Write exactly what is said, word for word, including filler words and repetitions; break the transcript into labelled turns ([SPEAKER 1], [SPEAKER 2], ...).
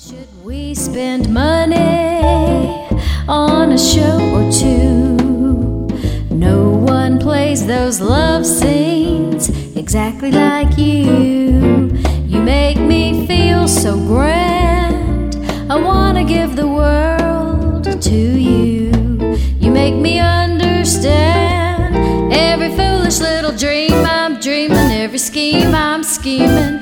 [SPEAKER 1] Should we spend money on a show or two? No one plays those love scenes exactly like you. You make me feel so grand, I wanna give the world to you. You make me understand every foolish little dream I'm dreaming, every scheme I'm scheming.